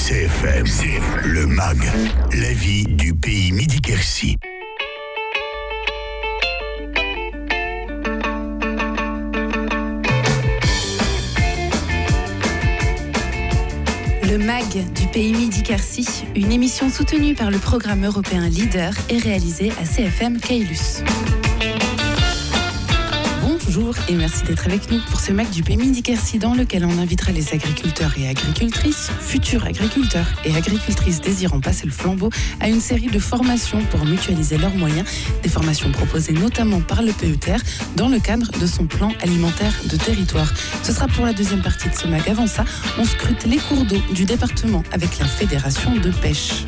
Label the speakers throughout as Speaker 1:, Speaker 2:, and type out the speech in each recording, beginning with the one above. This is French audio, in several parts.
Speaker 1: CFM, le MAG, la vie du pays Midi-Quercy.
Speaker 2: Le MAG du pays Midi-Quercy, une émission soutenue par le programme européen LEADER et réalisée à CFM Caylus. Bonjour et merci d'être avec nous pour ce MAG du pays Midi-Quercy dans lequel on invitera les agriculteurs et agricultrices, futurs agriculteurs et agricultrices désirant passer le flambeau à une série de formations pour mutualiser leurs moyens, des formations proposées notamment par le PETR dans le cadre de son plan alimentaire de territoire. Ce sera pour la deuxième partie de ce MAG. Avant ça, on scrute les cours d'eau du département avec la Fédération de pêche.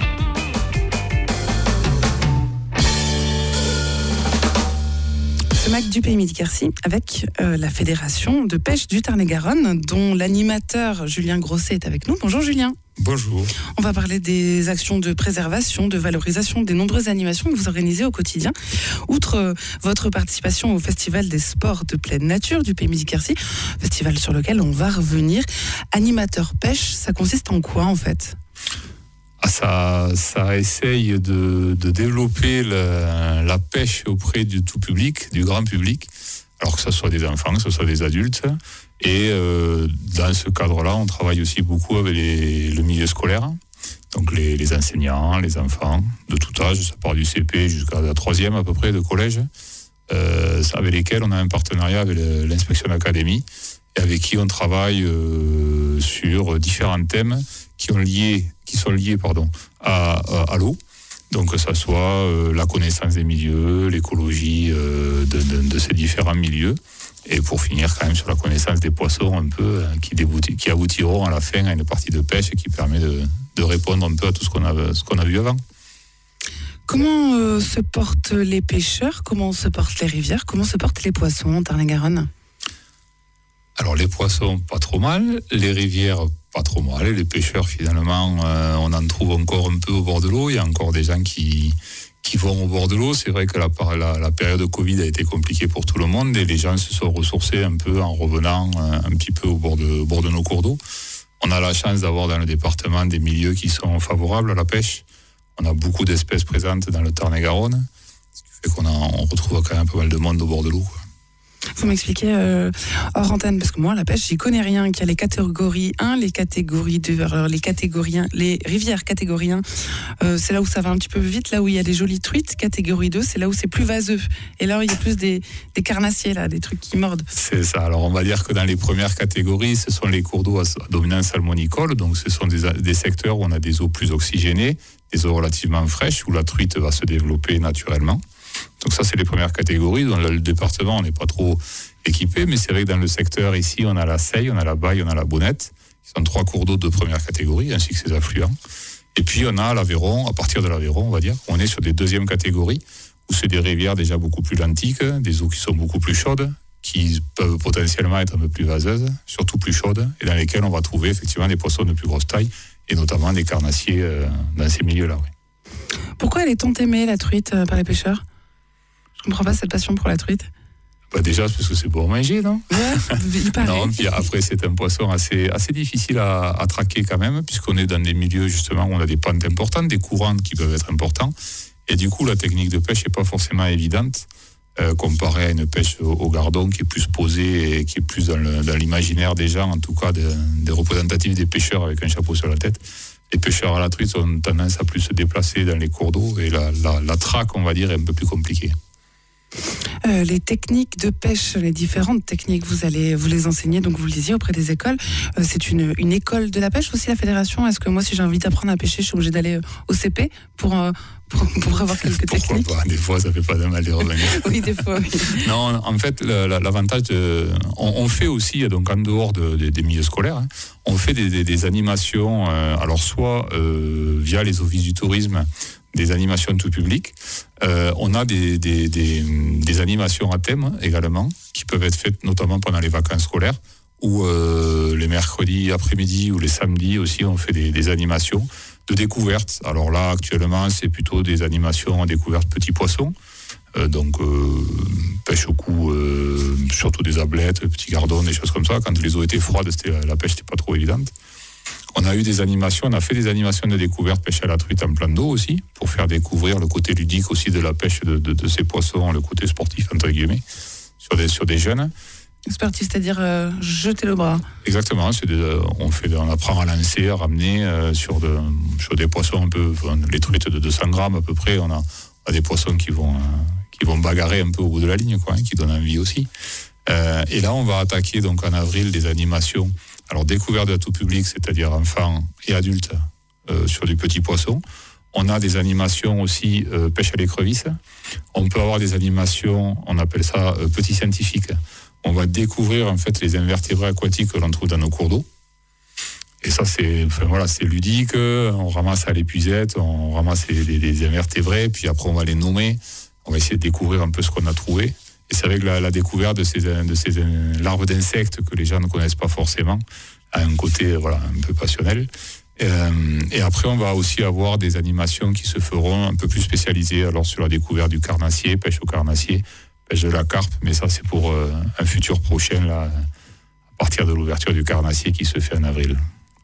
Speaker 2: Ce MAG du pays Midi-Quercy avec la Fédération de pêche du Tarn-et-Garonne, dont l'animateur Julien Grosset est avec nous. Bonjour Julien.
Speaker 3: Bonjour.
Speaker 2: On va parler des actions de préservation, de valorisation, des nombreuses animations que vous organisez au quotidien. Outre votre participation au Festival des sports de pleine nature du pays Midi-Quercy, festival sur lequel on va revenir. Animateur pêche, ça consiste en quoi en fait ?
Speaker 3: Ça essaye de développer la pêche auprès du tout public, du grand public, alors que ce soit des enfants, que ce soit des adultes. Et dans ce cadre-là, on travaille aussi beaucoup avec le milieu scolaire, donc les enseignants, les enfants de tout âge, ça part du CP jusqu'à la 3e à peu près de collège, avec lesquels on a un partenariat avec l'inspection d'académie, et avec qui on travaille sur différents thèmes qui sont liés à l'eau. Donc que ça soit la connaissance des milieux, l'écologie de ces différents milieux, et pour finir quand même sur la connaissance des poissons un peu, qui aboutiront à la fin à une partie de pêche qui permet de répondre un peu à tout ce qu'on a vu avant.
Speaker 2: Comment se portent les pêcheurs ? Comment se portent les rivières ? Comment se portent les poissons en Tarn-et-Garonne ?
Speaker 3: Alors les poissons, pas trop mal. Les rivières, pas trop mal. Les pêcheurs, finalement, on en trouve encore un peu au bord de l'eau. Il y a encore des gens qui vont au bord de l'eau. C'est vrai que la période de Covid a été compliquée pour tout le monde et les gens se sont ressourcés un peu en revenant un petit peu au bord de nos cours d'eau. On a la chance d'avoir dans le département des milieux qui sont favorables à la pêche. On a beaucoup d'espèces présentes dans le Tarn-et-Garonne, ce qui fait qu'on retrouve quand même pas mal de monde au bord de l'eau, quoi.
Speaker 2: Vous m'expliquez hors antenne, parce que moi, la pêche, j'y connais rien, qu'il y a les catégories 1, les catégories 2, alors les catégories 1, les rivières catégorie 1, c'est là où ça va un petit peu vite, là où il y a des jolies truites. Catégorie 2, c'est là où c'est plus vaseux. Et là, il y a plus des carnassiers, là, des trucs qui mordent.
Speaker 3: C'est ça. Alors, on va dire que dans les premières catégories, ce sont les cours d'eau à dominance salmonicole. Donc, ce sont des secteurs où on a des eaux plus oxygénées, des eaux relativement fraîches, où la truite va se développer naturellement. Donc ça, c'est les premières catégories. Dans le département, on n'est pas trop équipé, mais c'est vrai que dans le secteur, ici, on a la Seille, on a la Baille, on a la Bonnette, qui sont 3 cours d'eau de première catégorie, ainsi que ses affluents. Et puis, on a l'Aveyron, à partir de l'Aveyron, on va dire, on est sur des deuxièmes catégories, où c'est des rivières déjà beaucoup plus lentiques, des eaux qui sont beaucoup plus chaudes, qui peuvent potentiellement être un peu plus vaseuses, surtout plus chaudes, et dans lesquelles on va trouver effectivement des poissons de plus grosse taille, et notamment des carnassiers dans ces milieux-là. Oui.
Speaker 2: Pourquoi elle est tant aimée, la truite, par les pêcheurs ? Je comprends pas cette passion pour la truite.
Speaker 3: Déjà, parce que c'est pour manger, non ?
Speaker 2: Ouais, il paraît.
Speaker 3: Non, puis après, c'est un poisson assez difficile à traquer quand même, puisqu'on est dans des milieux, justement, où on a des pentes importantes, des courants qui peuvent être importants. Et du coup, la technique de pêche n'est pas forcément évidente, comparée à une pêche au gardon qui est plus posée et qui est plus dans l'imaginaire des gens, en tout cas des représentatifs des pêcheurs avec un chapeau sur la tête. Les pêcheurs à la truite ont tendance à plus se déplacer dans les cours d'eau et la traque, on va dire, est un peu plus compliquée.
Speaker 2: Les techniques de pêche, les différentes techniques, vous les enseigner, donc vous le disiez, auprès des écoles. C'est une école de la pêche aussi, la fédération. Est-ce que moi, si j'ai envie d'apprendre à pêcher, je suis obligée d'aller au CP pour avoir quelques techniques ?
Speaker 3: Pourquoi pas ? Des fois, ça fait pas de mal de revenir.
Speaker 2: Oui, des fois, oui.
Speaker 3: Non, en fait, l'avantage, on fait aussi, donc en dehors des milieux scolaires, hein, on fait des animations, alors soit via les offices du tourisme, des animations tout public. On a des animations à thème également, qui peuvent être faites notamment pendant les vacances scolaires, ou les mercredis après-midi ou les samedis aussi, on fait des animations de découverte. Alors là, actuellement, c'est plutôt des animations à découverte petits poissons. Donc pêche au cou, surtout des ablettes, petits gardons, des choses comme ça. Quand les eaux étaient froides, la pêche n'était pas trop évidente. On a eu des animations, on a fait des animations de découverte pêche à la truite en plan d'eau aussi, pour faire découvrir le côté ludique aussi de la pêche de ces poissons, le côté sportif entre guillemets, sur des jeunes.
Speaker 2: Sportif, c'est-à-dire jeter le bras.
Speaker 3: Exactement, on apprend à lancer, à ramener sur des poissons un peu, les truites de 200 grammes à peu près, on a des poissons qui vont bagarrer un peu au bout de la ligne, quoi, qui donnent envie aussi. Et là, on va attaquer donc en avril des animations. Alors, découverte de tout public, c'est-à-dire enfants et adultes sur du petit poisson. On a des animations aussi pêche à l'écrevisse. On peut avoir des animations, on appelle ça petits scientifiques. On va découvrir en fait les invertébrés aquatiques que l'on trouve dans nos cours d'eau. Et ça, c'est ludique. On ramasse à l'épuisette, on ramasse les invertébrés, puis après on va les nommer. On va essayer de découvrir un peu ce qu'on a trouvé. Et c'est avec la découverte de ces larves d'insectes que les gens ne connaissent pas forcément, à un côté un peu passionnel. Et après, on va aussi avoir des animations qui se feront un peu plus spécialisées, alors sur la découverte du carnassier, pêche au carnassier, pêche de la carpe, mais ça c'est pour un futur prochain, là, à partir de l'ouverture du carnassier qui se fait fin avril.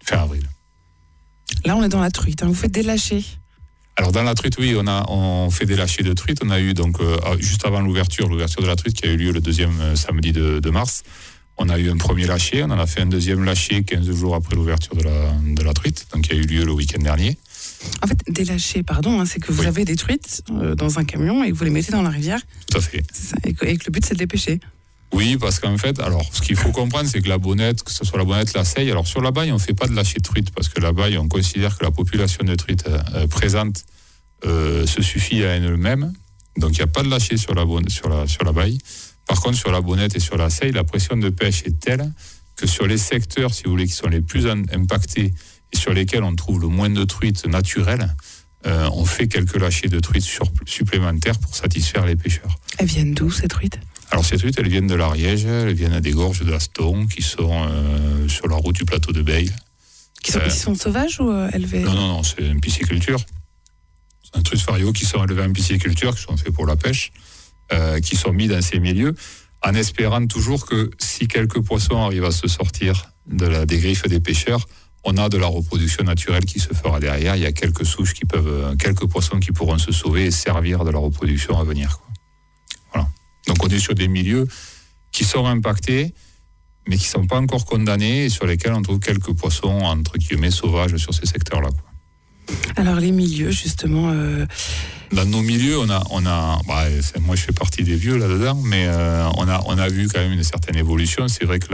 Speaker 2: Là, on est dans la truite, hein. Vous faites des lâchers. Alors
Speaker 3: dans la truite, oui, on fait des lâchers de truite. On a eu donc juste avant l'ouverture de la truite qui a eu lieu le 2e samedi de mars. On a eu un premier lâcher, on en a fait un deuxième lâcher 15 jours après l'ouverture de la truite, donc qui a eu lieu le week-end dernier.
Speaker 2: En fait, des lâchers, pardon, c'est que vous avez des truites dans un camion et que vous les mettez dans la rivière.
Speaker 3: Tout à fait.
Speaker 2: C'est ça, et que le but c'est de les pêcher.
Speaker 3: Oui, parce qu'en fait, alors ce qu'il faut comprendre, c'est que la bonnette, que ce soit la bonnette, la seille, alors sur la baille, on ne fait pas de lâcher de truite, parce que la baille, on considère que la population de truites présente se suffit à elle-même, donc il n'y a pas de lâcher sur la baille. Par contre, sur la bonnette et sur la seille, la pression de pêche est telle que sur les secteurs, si vous voulez, qui sont les plus impactés et sur lesquels on trouve le moins de truites naturelles, on fait quelques lâchers de truites supplémentaires pour satisfaire les pêcheurs.
Speaker 2: Elles viennent d'où, ces truites ?
Speaker 3: Alors ces truites, elles viennent de l'Ariège, elles viennent des gorges d'Aston, qui sont sur la route du plateau de Beille.
Speaker 2: Qui sont sauvages ou élevées ?
Speaker 3: Non, c'est une pisciculture. C'est un truite fario qui sont élevés en pisciculture, qui sont faits pour la pêche, qui sont mis dans ces milieux, en espérant toujours que si quelques poissons arrivent à se sortir des griffes des pêcheurs, on a de la reproduction naturelle qui se fera derrière. Il y a quelques souches quelques poissons qui pourront se sauver et servir de la reproduction à venir, quoi. Voilà. Donc on est sur des milieux qui sont impactés, mais qui ne sont pas encore condamnés et sur lesquels on trouve quelques poissons, entre guillemets, sauvages sur ces secteurs-là, quoi.
Speaker 2: Alors les milieux, justement...
Speaker 3: Dans nos milieux, moi je fais partie des vieux là-dedans, mais on a vu quand même une certaine évolution. C'est vrai que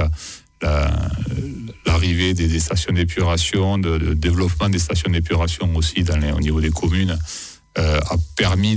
Speaker 3: l'arrivée des stations d'épuration, de développement des stations d'épuration aussi au niveau des communes, a permis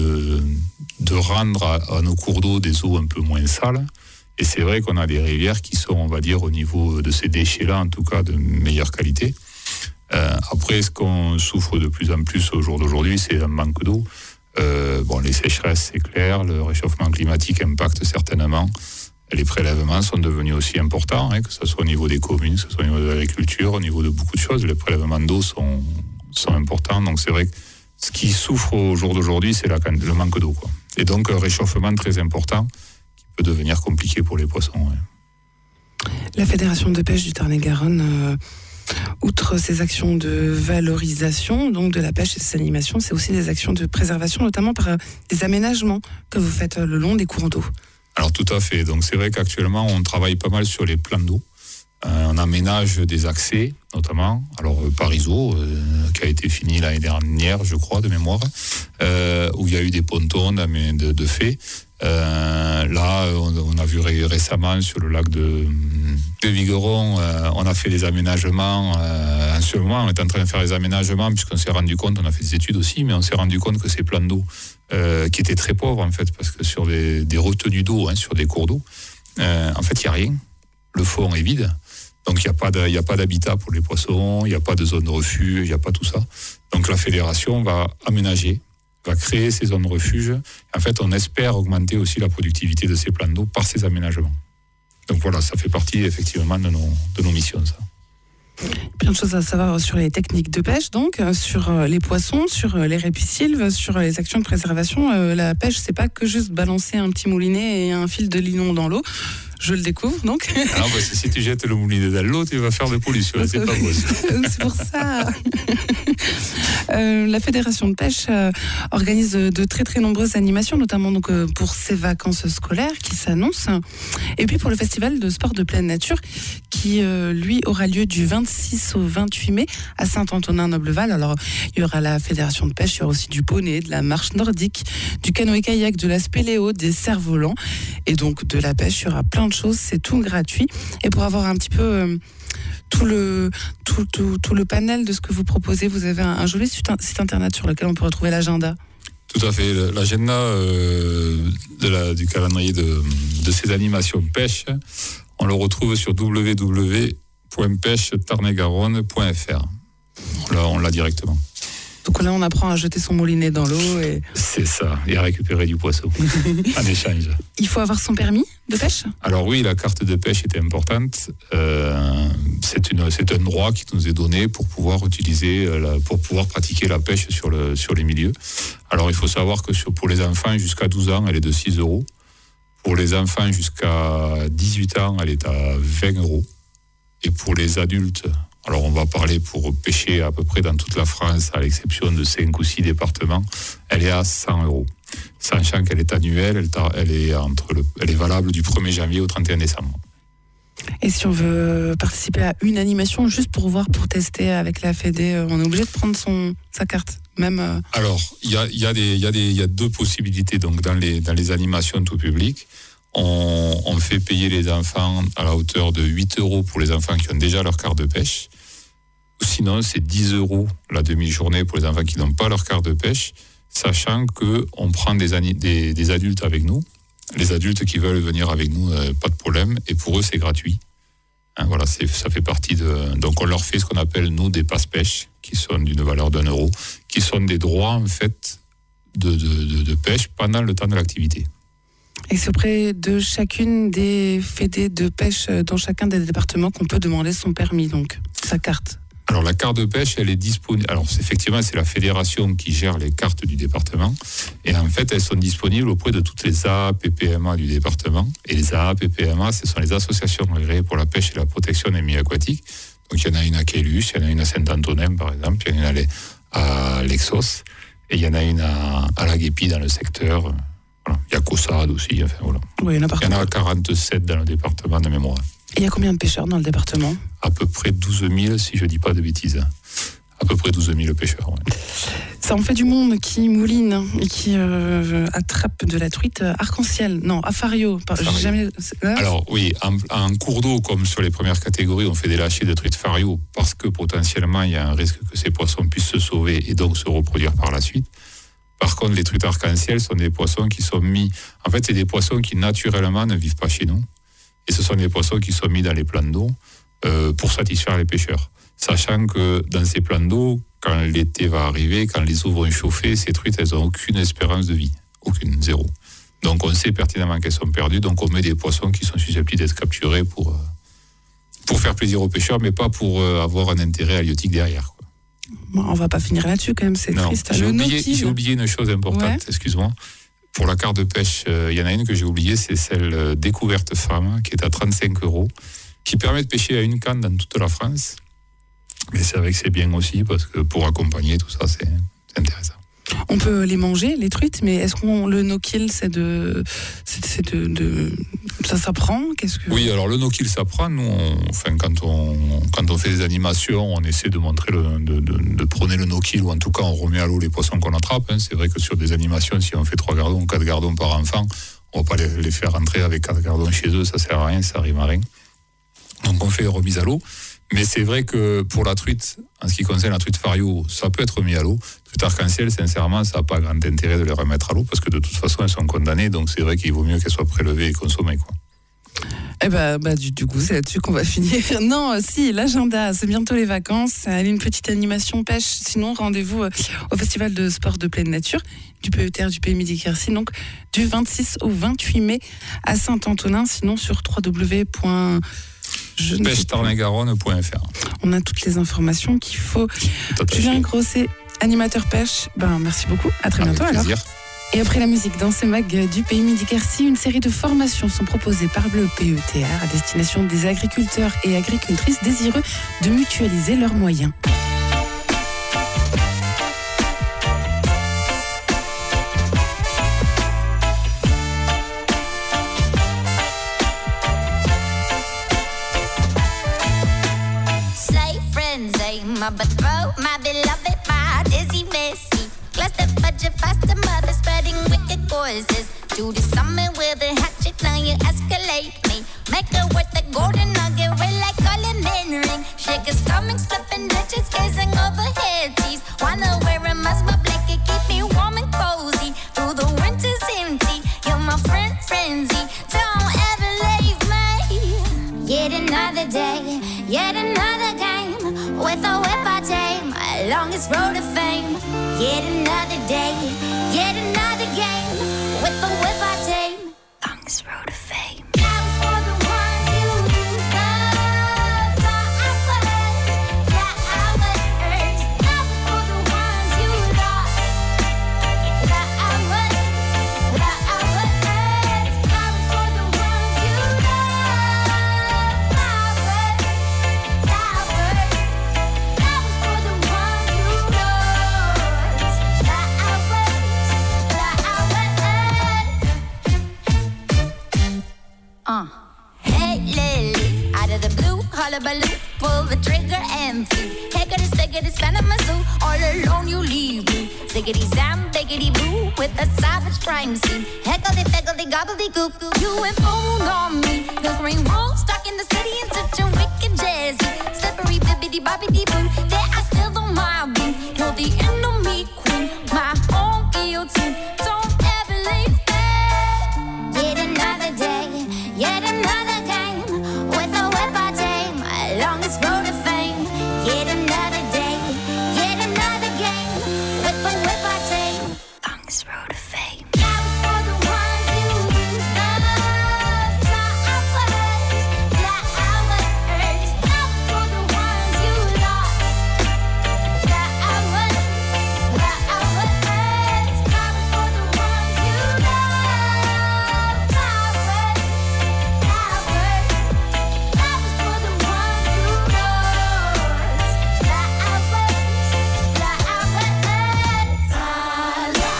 Speaker 3: de rendre à nos cours d'eau des eaux un peu moins sales. Et c'est vrai qu'on a des rivières qui sont, on va dire, au niveau de ces déchets-là, en tout cas, de meilleure qualité. Après, ce qu'on souffre de plus en plus au jour d'aujourd'hui, c'est un manque d'eau. Les sécheresses, c'est clair, le réchauffement climatique impacte certainement. Les prélèvements sont devenus aussi importants, que ce soit au niveau des communes, que ce soit au niveau de l'agriculture, au niveau de beaucoup de choses. Les prélèvements d'eau sont importants. Donc c'est vrai que ce qui souffre au jour d'aujourd'hui, c'est le manque d'eau, quoi. Et donc un réchauffement très important qui peut devenir compliqué pour les poissons. Ouais.
Speaker 2: La Fédération de pêche du Tarn-et-Garonne... outre ces actions de valorisation donc de la pêche et ces animations, c'est aussi des actions de préservation, notamment par des aménagements que vous faites le long des cours d'eau.
Speaker 3: Alors tout à fait. Donc c'est vrai qu'actuellement on travaille pas mal sur les plans d'eau. On aménage des accès, notamment. Alors Parisot, qui a été fini l'année dernière, je crois, de mémoire, où il y a eu des pontons de fait. Là, on a vu récemment sur le lac de Vigeron, on a fait des aménagements. En ce moment, on est en train de faire des aménagements puisqu'on s'est rendu compte, on a fait des études aussi, mais on s'est rendu compte que ces plans d'eau, qui étaient très pauvres en fait, parce que sur des retenues d'eau, sur des cours d'eau, en fait, il n'y a rien. Le fond est vide. Donc, il n'y a pas d'habitat pour les poissons, il n'y a pas de zone de refuge, il n'y a pas tout ça. Donc, la fédération va aménager, va créer ces zones de refuge. En fait, on espère augmenter aussi la productivité de ces plans d'eau par ces aménagements. Donc voilà, ça fait partie effectivement de nos missions, ça.
Speaker 2: Plein de choses à savoir sur les techniques de pêche, donc, sur les poissons, sur les répisylves, sur les actions de préservation. La pêche, c'est pas que juste balancer un petit moulinet et un fil de linon dans l'eau. Je le découvre donc.
Speaker 3: Alors, parce que si tu jettes le moulinet dans l'eau, tu vas faire de pollution. C'est pas possible.
Speaker 2: C'est pour ça. La Fédération de pêche organise de très très nombreuses animations, notamment donc, pour ces vacances scolaires qui s'annoncent. Et puis pour le festival de sport de pleine nature qui, lui, aura lieu du 26 au 28 mai à Saint-Antonin-Nobleval. Alors, il y aura la Fédération de pêche, il y aura aussi du poney, de la marche nordique, du canoë-kayak, de la spéléo, des cerfs-volants et donc de la pêche. Il y aura plein de choses, c'est tout gratuit. Et pour avoir un petit peu tout le panel de ce que vous proposez, vous avez un joli site internet sur lequel on peut retrouver l'agenda.
Speaker 3: Tout à fait. L'agenda du calendrier de ces animations pêche, on le retrouve sur www.pêche-tarn-et-garonne.fr. On l'a directement.
Speaker 2: Donc là, on apprend à jeter son moulinet dans l'eau.
Speaker 3: C'est ça, et à récupérer du poisson en échange.
Speaker 2: Il faut avoir son permis de pêche ?
Speaker 3: Alors oui, la carte de pêche est importante. C'est un droit qui nous est donné pour pouvoir pratiquer la pêche sur les milieux. Alors il faut savoir que pour les enfants jusqu'à 12 ans, elle est de 6 €. Pour les enfants jusqu'à 18 ans, elle est à 20 €. Et pour les adultes, alors on va parler pour pêcher à peu près dans toute la France, à l'exception de 5 ou 6 départements, elle est à 100 €. Sachant qu'elle est annuelle, elle est valable du 1er janvier au 31 décembre.
Speaker 2: Et si on veut participer à une animation, juste pour tester avec la Fédé, on est obligé de prendre sa carte même
Speaker 3: Alors, il y a 2 possibilités. Donc, dans les animations tout public, on fait payer les enfants à la hauteur de 8 € pour les enfants qui ont déjà leur carte de pêche. Sinon, c'est 10 € la demi-journée pour les enfants qui n'ont pas leur carte de pêche, sachant qu'on prend des adultes avec nous. Les adultes qui veulent venir avec nous, pas de problème. Et pour eux, c'est gratuit. Voilà, ça fait partie Donc, on leur fait ce qu'on appelle, nous, des passes-pêche, qui sont d'une valeur d'1 €, qui sont des droits, en fait, de pêche pendant le temps de l'activité.
Speaker 2: Et c'est auprès de chacune des fédés de pêche dans chacun des départements qu'on peut demander son permis, donc, sa carte.
Speaker 3: Alors, la carte de pêche, elle est disponible. Alors, effectivement, c'est la fédération qui gère les cartes du département. Et en fait, elles sont disponibles auprès de toutes les AAPPMA du département. Et les AAPPMA, ce sont les associations agréées pour la pêche et la protection des milieux aquatiques. Donc, il y en a une à Quélus, il y en a une à Saint-Antonin, par exemple, il y en a une à Lexos, et il y en a une à La Guépie, dans le secteur. Voilà. Il y a Caussade aussi. Enfin, voilà.
Speaker 2: Oui, il y en a partout.
Speaker 3: Il y en a 47 dans le département de mémoire.
Speaker 2: Et il y a combien de pêcheurs dans le département ?
Speaker 3: À peu près 12 000, si je ne dis pas de bêtises. À peu près 12 000 pêcheurs. Ouais.
Speaker 2: Ça en fait du monde qui mouline et qui attrape de la truite arc-en-ciel. Non, à Fario. Jamais...
Speaker 3: Alors oui, en cours d'eau, comme sur les premières catégories, on fait des lâchers de truite Fario parce que potentiellement, il y a un risque que ces poissons puissent se sauver et donc se reproduire par la suite. Par contre, les truites arc-en-ciel sont des poissons qui sont mis... En fait, c'est des poissons qui naturellement ne vivent pas chez nous. Et ce sont des poissons qui sont mis dans les plans d'eau pour satisfaire les pêcheurs. Sachant que dans ces plans d'eau, quand l'été va arriver, quand les eaux vont chauffer, ces truites, elles n'ont aucune espérance de vie. Aucune, zéro. Donc on sait pertinemment qu'elles sont perdues, donc on met des poissons qui sont susceptibles d'être capturés pour faire plaisir aux pêcheurs, mais pas pour avoir un intérêt halieutique derrière. Quoi.
Speaker 2: Bon, on va pas finir là-dessus quand même, c'est triste.
Speaker 3: J'ai oublié une chose importante, excuse-moi. Pour la carte de pêche, il y en a une que j'ai oubliée, c'est celle découverte femme, qui est à 35 €, qui permet de pêcher à une canne dans toute la France. Mais c'est vrai que c'est bien aussi, parce que pour accompagner tout ça, c'est intéressant.
Speaker 2: On peut les manger, les truites, mais est-ce qu'on le no-kill, ça s'apprend ?
Speaker 3: Oui, alors le no-kill s'apprend. Nous, quand on fait des animations, on essaie de montrer de prôner le no-kill, ou en tout cas, on remet à l'eau les poissons qu'on attrape. C'est vrai que sur des animations, si on fait 3 gardons, 4 gardons par enfant, on va pas les faire rentrer avec 4 gardons chez eux, ça sert à rien, ça arrive à rien. Donc on fait les remises à l'eau. Mais c'est vrai que pour la truite, en ce qui concerne la truite Fario, ça peut être mis à l'eau. Truite arc-en-ciel, sincèrement, ça n'a pas grand intérêt de les remettre à l'eau parce que de toute façon, elles sont condamnées. Donc c'est vrai qu'il vaut mieux qu'elles soient prélevées et consommées, quoi.
Speaker 2: Eh du coup, c'est là-dessus qu'on va finir. Non, si, l'agenda, c'est bientôt les vacances. Allez, une petite animation pêche. Sinon, rendez-vous au Festival de sport de pleine nature du PETR du Pays Midi-Quercy, donc du 26 au 28 mai à Saint-Antonin. Sinon, sur
Speaker 3: pêche-tarn-et-garonne.fr.
Speaker 2: On a toutes les informations qu'il faut. Julien Grosset, animateur pêche. Merci beaucoup. À très bientôt alors. Et après la musique dans ce mag du Pays Midi-Quercy, une série de formations sont proposées par le PETR à destination des agriculteurs et agricultrices désireux de mutualiser leurs moyens.
Speaker 4: My betrothed, my beloved, my dizzy messy. Cluster budget faster, mother spreading wicked voices. Do the summon with a hatchet, now you escalate me. Make her worth the golden nugget, red like culinary ring. Shake her stomach, flipping ditches, gazing overhead tees. Wanna wear a muslin blanket, keep me warm and cozy. Through the winter's empty, you're my friend, frenzy. Don't ever leave me. Yet another day, yet another game. With a whip I tame, my longest road to fame. Yet another day, yet another game. With a whip I tame, longest road to fame. That was for the ones you love, that I was. That was for the ones you lost, that I was. That was for the ones you love, Hey Lily, out of the blue, hullabaloo, pull the trigger and flee. Heckity, spiggity, span of my zoo, all alone you leave me. Ziggity, zam, biggity, boo, with a savage crime scene. Heckledy, peckledy, gobbledygook, you and phone on me. The green roll, stuck in the city in such a wicked jazzy. Slippery, bibbity, bobbity, boo, there I still don't mind me. You're the enemy queen, my own guillotine. Don't ever leave me. Yet another day, yet another game. With a whip I tame, my longest road to fame. Yet another day, yet another game. With a whip I tame, longest road to fame. That was for the ones you love, that I was. That was for the ones you lost, that I was. That was for the ones you love, that was. That was for the ones you lost, that I was. That I was. La la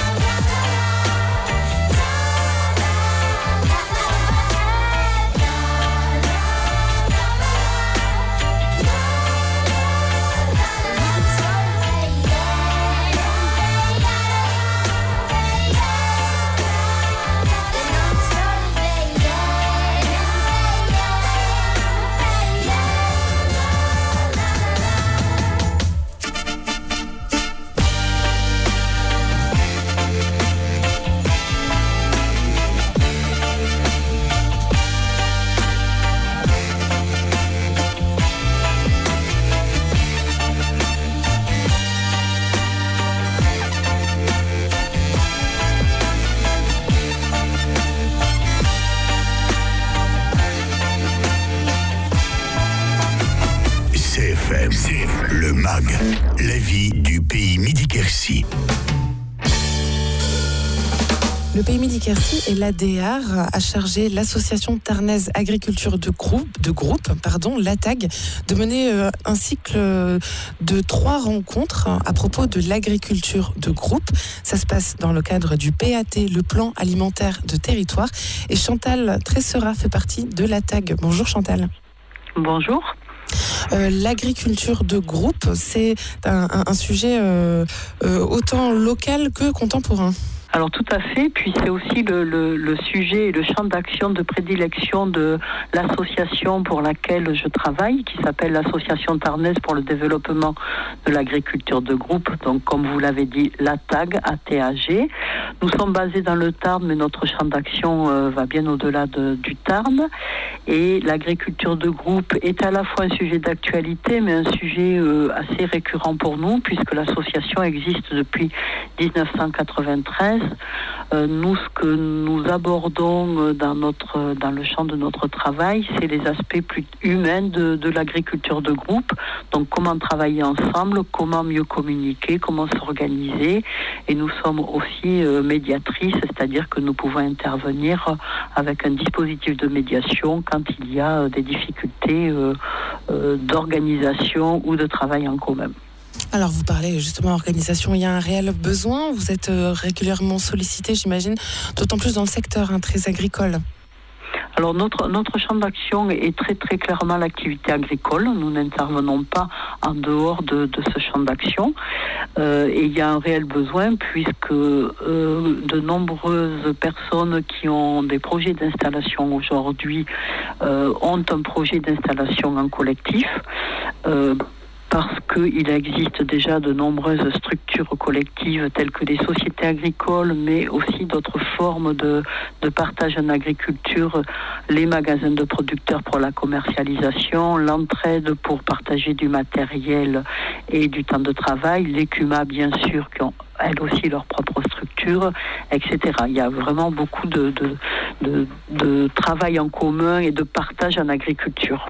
Speaker 1: CFM, le MAG, la vie du Pays Midi-Quercy.
Speaker 2: Le Pays Midi-Quercy et l'ADR a chargé l'association tarnaise agriculture de groupe, l'ATAG, de mener un cycle de 3 rencontres à propos de l'agriculture de groupe. Ça se passe dans le cadre du PAT, le plan alimentaire de territoire. Et Chantal Tressera fait partie de l'ATAG. Bonjour Chantal.
Speaker 5: Bonjour.
Speaker 2: L'agriculture de groupe, c'est un sujet autant local que contemporain.
Speaker 5: Alors tout à fait, puis c'est aussi le sujet et le champ d'action de prédilection de l'association pour laquelle je travaille, qui s'appelle l'Association Tarnaise pour le développement de l'agriculture de groupe, donc comme vous l'avez dit, l'ATAG, ATAG. Nous sommes basés dans le Tarn, mais notre champ d'action va bien au-delà du Tarn. Et l'agriculture de groupe est à la fois un sujet d'actualité, mais un sujet assez récurrent pour nous, puisque l'association existe depuis 1993 Nous, ce que nous abordons dans le champ de notre travail, c'est les aspects plus humains de l'agriculture de groupe. Donc, comment travailler ensemble, comment mieux communiquer, comment s'organiser. Et nous sommes aussi médiatrices, c'est-à-dire que nous pouvons intervenir avec un dispositif de médiation quand il y a des difficultés d'organisation ou de travail en commun.
Speaker 2: Alors vous parlez justement organisation, il y a un réel besoin, vous êtes régulièrement sollicité, j'imagine, d'autant plus dans le secteur très agricole.
Speaker 5: Alors notre champ d'action est très très clairement l'activité agricole. Nous n'intervenons pas en dehors de ce champ d'action. Et il y a un réel besoin puisque de nombreuses personnes qui ont des projets d'installation aujourd'hui ont un projet d'installation en collectif. Parce qu'il existe déjà de nombreuses structures collectives telles que les sociétés agricoles, mais aussi d'autres formes de partage en agriculture, les magasins de producteurs pour la commercialisation, l'entraide pour partager du matériel et du temps de travail, les CUMA bien sûr qui ont elles aussi leur propre structure, etc. Il y a vraiment beaucoup de travail en commun et de partage en agriculture.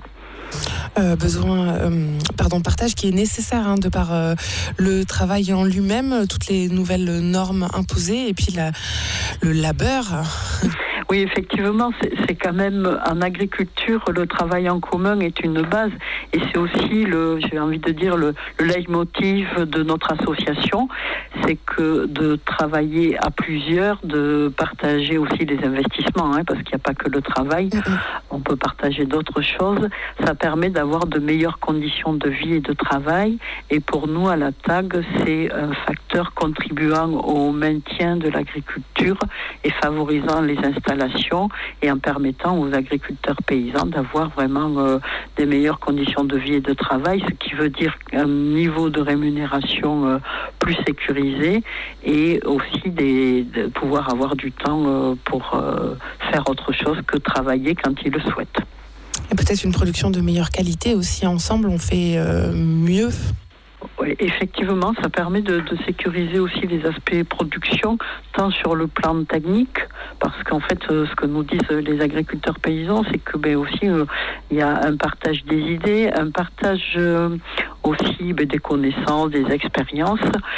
Speaker 2: Partage qui est nécessaire de par le travail en lui-même, toutes les nouvelles normes imposées et puis le labeur.
Speaker 5: Oui, effectivement, c'est quand même en agriculture, le travail en commun est une base et c'est aussi j'ai envie de dire le leitmotiv de notre association, c'est que de travailler à plusieurs, de partager aussi les investissements, parce qu'il n'y a pas que le travail, on peut partager d'autres choses, ça permet d'avoir de meilleures conditions de vie et de travail et pour nous à la TAG, c'est un facteur contribuant au maintien de l'agriculture et favorisant les installations et en permettant aux agriculteurs paysans d'avoir vraiment des meilleures conditions de vie et de travail, ce qui veut dire un niveau de rémunération plus sécurisé et aussi de pouvoir avoir du temps pour faire autre chose que travailler quand ils le souhaitent.
Speaker 2: Et peut-être une production de meilleure qualité aussi, ensemble on fait mieux.
Speaker 5: Oui, effectivement, ça permet de sécuriser aussi les aspects production, tant sur le plan technique, parce qu'en fait, ce que nous disent les agriculteurs paysans, c'est que aussi il y a un partage des idées, un partage aussi des connaissances, des expériences,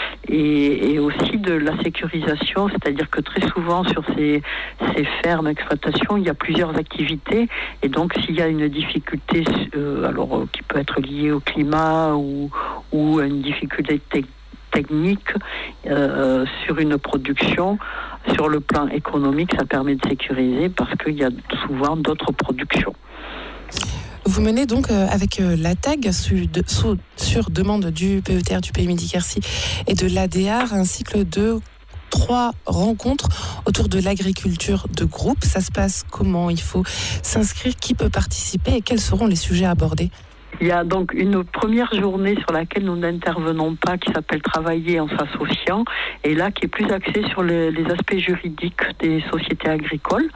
Speaker 5: et aussi de la sécurisation, c'est-à-dire que très souvent sur ces fermes d'exploitation, il y a plusieurs activités, et donc s'il y a une difficulté, qui peut être liée au climat ou une difficulté technique sur une production, sur le plan économique, ça permet de sécuriser parce qu'il y a souvent d'autres productions.
Speaker 2: Vous menez donc avec la TAG sur demande du PETR, du Pays Midi-Quercy et de l'ADR un cycle de 3 rencontres autour de l'agriculture de groupe. Ça se passe comment? Il faut s'inscrire, qui peut participer et quels seront les sujets abordés?
Speaker 5: Il y a donc une première journée sur laquelle nous n'intervenons pas, qui s'appelle Travailler en s'associant, et là qui est plus axée sur les aspects juridiques des sociétés agricoles.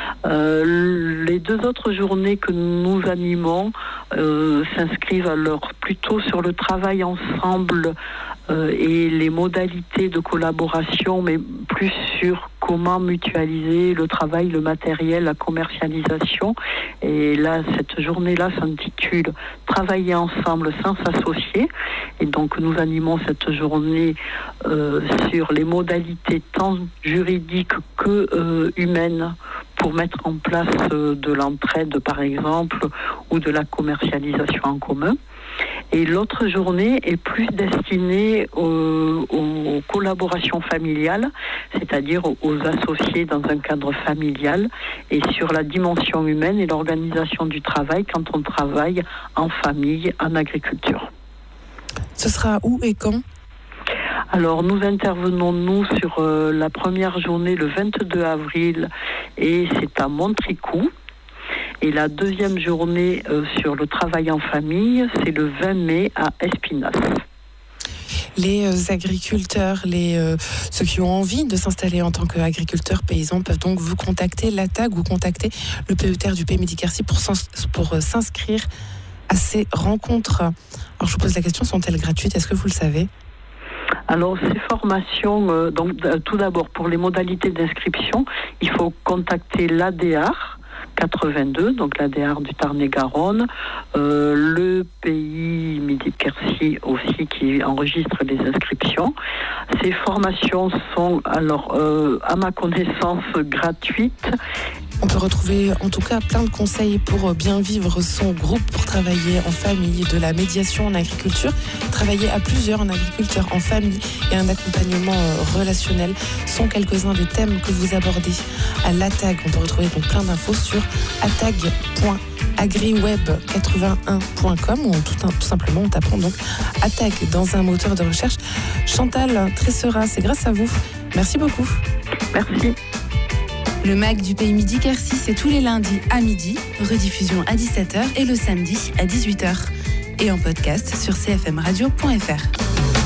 Speaker 5: Les 2 autres journées que nous animons s'inscrivent alors plutôt sur le travail ensemble et les modalités de collaboration, mais plus sur comment mutualiser le travail, le matériel, la commercialisation. Et là, cette journée-là s'intitule « Travailler ensemble sans s'associer ». Et donc, nous animons cette journée sur les modalités tant juridiques que humaines pour mettre en place de l'entraide, par exemple, ou de la commercialisation en commun. Et l'autre journée est plus destinée aux collaborations familiales, c'est-à-dire aux associés dans un cadre familial, et sur la dimension humaine et l'organisation du travail quand on travaille en famille, en agriculture.
Speaker 2: Ce sera où et quand ?
Speaker 5: Alors, nous intervenons, sur la première journée, le 22 avril, et c'est à Montricou. Et la deuxième journée sur le travail en famille, c'est le 20 mai à Espinasse.
Speaker 2: Les agriculteurs, ceux qui ont envie de s'installer en tant qu'agriculteurs paysans peuvent donc vous contacter, la TAG, ou contacter le PETR du Pays Midi-Quercy pour s'inscrire à ces rencontres. Alors je vous pose la question, sont-elles gratuites? Est-ce que vous le savez?
Speaker 5: Alors, ces formations, tout d'abord, pour les modalités d'inscription, il faut contacter l'ADAR 82, donc l'ADAR du Tarn-et-Garonne, le pays Midi-Quercy aussi qui enregistre les inscriptions. Ces formations sont, alors, à ma connaissance, gratuites.
Speaker 2: On peut retrouver en tout cas plein de conseils pour bien vivre son groupe, pour travailler en famille, de la médiation en agriculture, travailler à plusieurs en agriculture, en famille et un accompagnement relationnel sont quelques-uns des thèmes que vous abordez à l'ATAG. On peut retrouver donc plein d'infos sur atag.agriweb81.com ou tout simplement on tapant donc ATAG dans un moteur de recherche. Chantal Tressera, c'est grâce à vous. Merci beaucoup.
Speaker 5: Merci.
Speaker 2: Le MAG du Pays Midi-Quercy, c'est tous les lundis à midi, rediffusion à 17h et le samedi à 18h. Et en podcast sur cfmradio.fr.